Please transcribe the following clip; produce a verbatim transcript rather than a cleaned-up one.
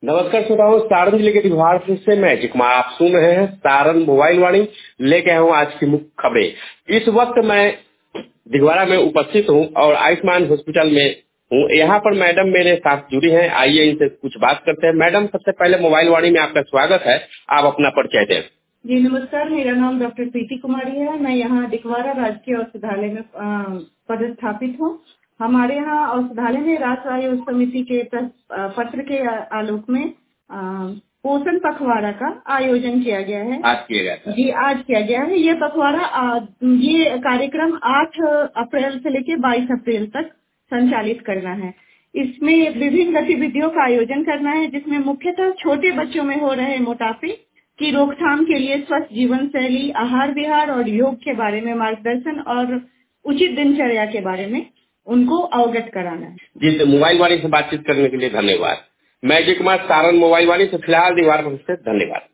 नमस्कार श्रोताओं, सारण जिले के दिघवाड़ा से मैं अजय कुमार आप सुन रहे हैं सारण मोबाइल वाणी। लेके आया हूँ आज की मुख्य खबरें। इस वक्त मैं दिघवाड़ा में उपस्थित हूँ और आयुष्मान हॉस्पिटल में हूँ। यहाँ पर मैडम मेरे साथ जुड़ी हैं, आइए इनसे कुछ बात करते हैं। मैडम, सबसे पहले मोबाइल वाणी में आपका स्वागत है, आप अपना परिचय दें। जी नमस्कार, मेरा नाम डॉक्टर प्रीति कुमारी है। मैं यहाँ दिघवाड़ा राजकीय औषधालय में पदस्थापित हूँ। हमारे यहाँ औषधालय में राष्ट्रीय आयोग समिति के पत्र के आलोक में आ, पोषण पखवाड़ा का आयोजन किया गया है। आज किया गया था जी, आज किया गया है। ये पखवाड़ा ये कार्यक्रम आठ अप्रैल से लेकर बाईस अप्रैल तक संचालित करना है। इसमें विभिन्न गतिविधियों का आयोजन करना है, जिसमें मुख्यतः छोटे बच्चों में हो रहे मोटापे की रोकथाम के लिए स्वस्थ जीवन शैली, आहार विहार और योग के बारे में मार्गदर्शन और उचित दिनचर्या के बारे में उनको अवगत कराना है। जी, तो मोबाइल वाणी से बातचीत करने के लिए धन्यवाद। मैं अजय कुमार, सारण मोबाइल वाणी से फिलहाल दिघवाड़ा से धन्यवाद।